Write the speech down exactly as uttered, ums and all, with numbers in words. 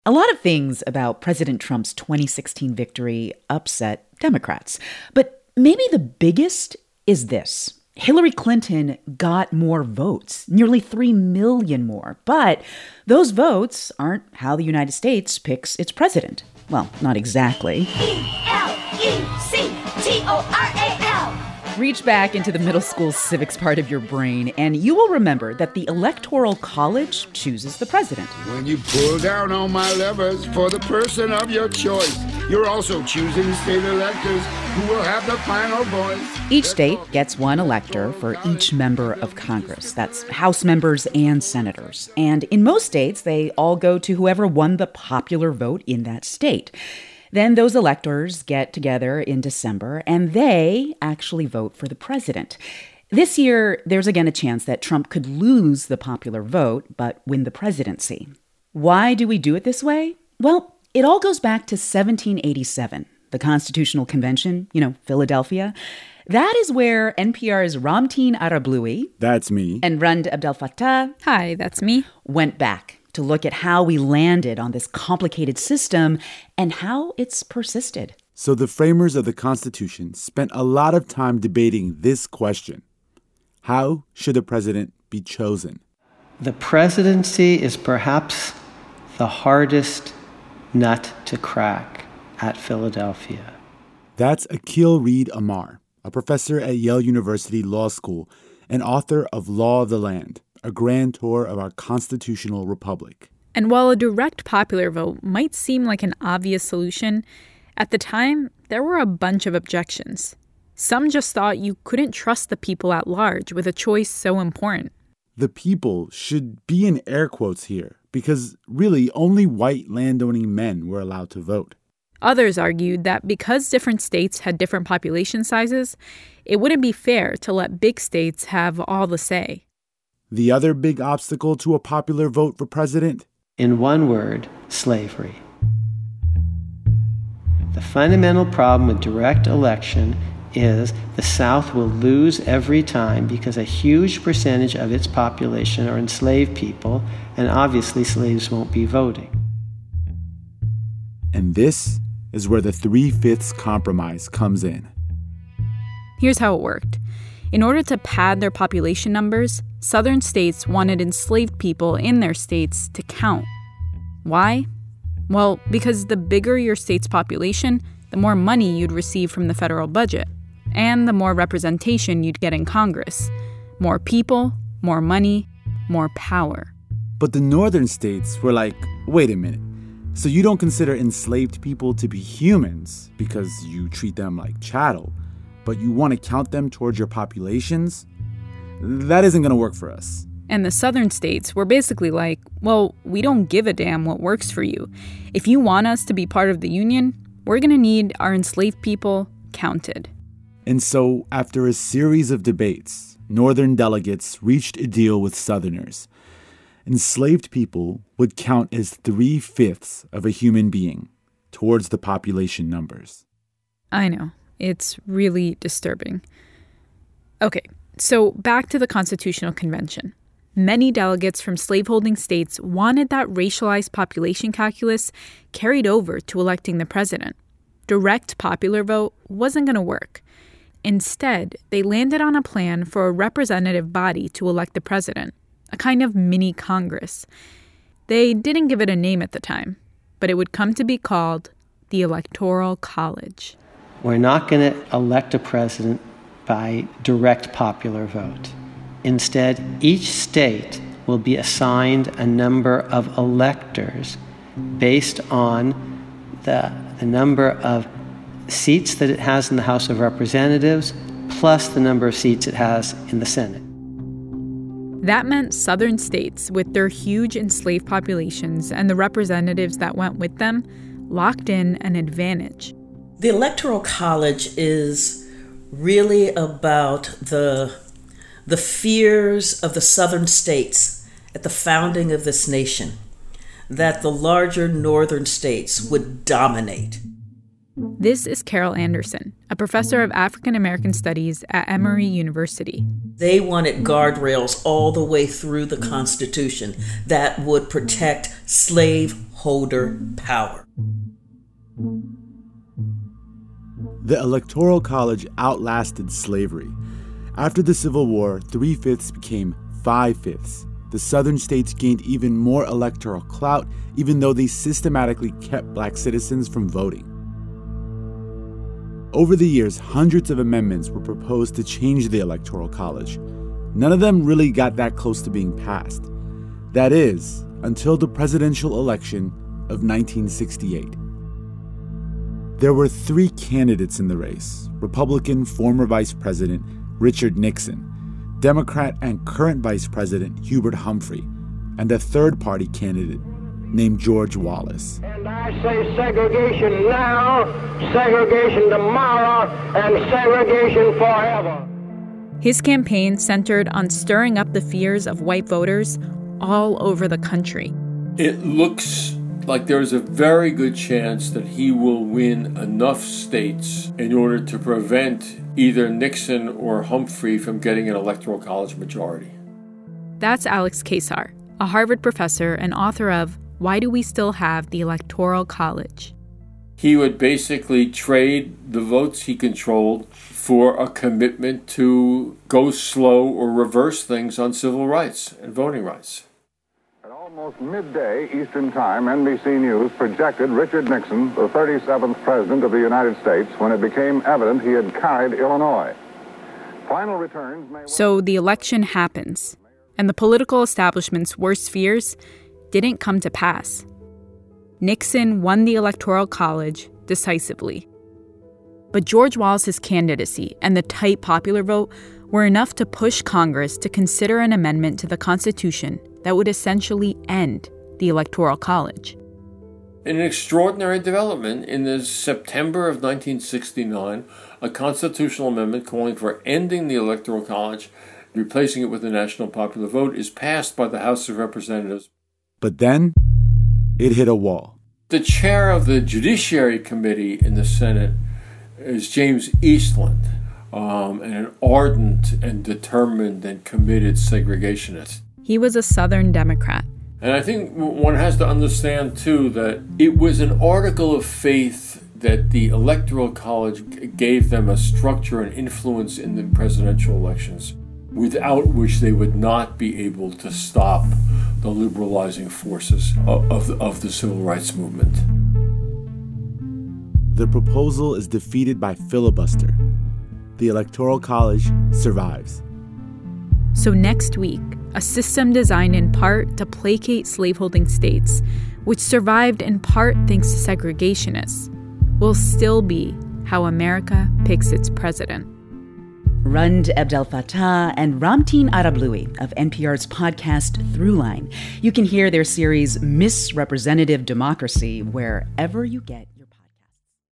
A lot of things about President Trump's twenty sixteen victory upset Democrats. But maybe the biggest is this. Hillary Clinton got more votes, nearly three million more. But those votes aren't how the United States picks its president. Well, not exactly. E L E C T O R A L. Reach back into the middle school civics part of your brain, and you will remember that the Electoral College chooses the president. When you pull down on my levers for the person of your choice, you're also choosing state electors who will have the final voice. Each state gets one elector for each member of Congress. That's House members and senators. And in most states, they all go to whoever won the popular vote in that state. Then those electors get together in December, and they actually vote for the president. This year, there's again a chance that Trump could lose the popular vote, but win the presidency. Why do we do it this way? Well, it all goes back to seventeen eighty-seven, the Constitutional Convention, you know, Philadelphia. That is where N P R's Ramtin Arablouei, that's me, and Rund Abdelfattah, hi, that's me, went back to look at how we landed on this complicated system and how it's persisted. So the framers of the Constitution spent a lot of time debating this question. How should a president be chosen? The presidency is perhaps the hardest nut to crack at Philadelphia. That's Akhil Reed Amar, a professor at Yale University Law School and author of Law of the Land, a grand tour of our constitutional republic. And while a direct popular vote might seem like an obvious solution, at the time, there were a bunch of objections. Some just thought you couldn't trust the people at large with a choice so important. The people should be in air quotes here, because really only white landowning men were allowed to vote. Others argued that because different states had different population sizes, it wouldn't be fair to let big states have all the say. The other big obstacle to a popular vote for president? In one word, slavery. The fundamental problem with direct election is the South will lose every time because a huge percentage of its population are enslaved people, and obviously slaves won't be voting. And this is where the three-fifths compromise comes in. Here's how it worked. In order to pad their population numbers, Southern states wanted enslaved people in their states to count. Why? Well, because the bigger your state's population, the more money you'd receive from the federal budget, and the more representation you'd get in Congress. More people, more money, more power. But the northern states were like, wait a minute. So you don't consider enslaved people to be humans because you treat them like chattel, but you want to count them towards your populations? That isn't going to work for us. And the southern states were basically like, well, we don't give a damn what works for you. If you want us to be part of the union, we're going to need our enslaved people counted. And so, after a series of debates, northern delegates reached a deal with southerners. Enslaved people would count as three-fifths of a human being towards the population numbers. I know. It's really disturbing. Okay, so back to the Constitutional Convention. Many delegates from slaveholding states wanted that racialized population calculus carried over to electing the president. Direct popular vote wasn't going to work. Instead, they landed on a plan for a representative body to elect the president, a kind of mini Congress. They didn't give it a name at the time, but it would come to be called the Electoral College. We're not going to elect a president by direct popular vote. Instead, each state will be assigned a number of electors based on the, the number of seats that it has in the House of Representatives plus the number of seats it has in the Senate. That meant southern states, with their huge enslaved populations and the representatives that went with them, locked in an advantage. The Electoral College is really about the, the fears of the southern states at the founding of this nation, that the larger northern states would dominate. This is Carol Anderson, a professor of African American Studies at Emory University. They wanted guardrails all the way through the Constitution that would protect slaveholder power. The Electoral College outlasted slavery. After the Civil War, three-fifths became five-fifths. The Southern states gained even more electoral clout, even though they systematically kept black citizens from voting. Over the years, hundreds of amendments were proposed to change the Electoral College. None of them really got that close to being passed. That is, until the presidential election of nineteen sixty-eight. There were three candidates in the race: Republican former Vice President Richard Nixon, Democrat and current Vice President Hubert Humphrey, and a third-party candidate named George Wallace. And I say segregation now, segregation tomorrow, and segregation forever. His campaign centered on stirring up the fears of white voters all over the country. It looks like there's a very good chance that he will win enough states in order to prevent either Nixon or Humphrey from getting an electoral college majority. That's Alex Kaczar, a Harvard professor and author of Why Do We Still Have the Electoral College? He would basically trade the votes he controlled for a commitment to go slow or reverse things on civil rights and voting rights. At almost midday Eastern Time, N B C News projected Richard Nixon, the thirty-seventh President of the United States, when it became evident he had carried Illinois. Final returns may... So the election happens, and the political establishment's worst fears didn't come to pass. Nixon won the Electoral College decisively. But George Wallace's candidacy and the tight popular vote were enough to push Congress to consider an amendment to the Constitution that would essentially end the Electoral College. In an extraordinary development, in the September of nineteen sixty-nine, a constitutional amendment calling for ending the Electoral College, replacing it with a national popular vote, is passed by the House of Representatives. But then, it hit a wall. The chair of the Judiciary Committee in the Senate is James Eastland, um, and an ardent and determined and committed segregationist. He was a Southern Democrat. And I think one has to understand, too, that it was an article of faith that the Electoral College gave them a structure and influence in the presidential elections, without which they would not be able to stop the liberalizing forces of, of, of the civil rights movement. The proposal is defeated by filibuster. The Electoral College survives. So next week, a system designed in part to placate slaveholding states, which survived in part thanks to segregationists, will still be how America picks its president. Rund Abdelfatah and Ramtin Arablouei of N P R's podcast Throughline. You can hear their series Misrepresentative Democracy wherever you get your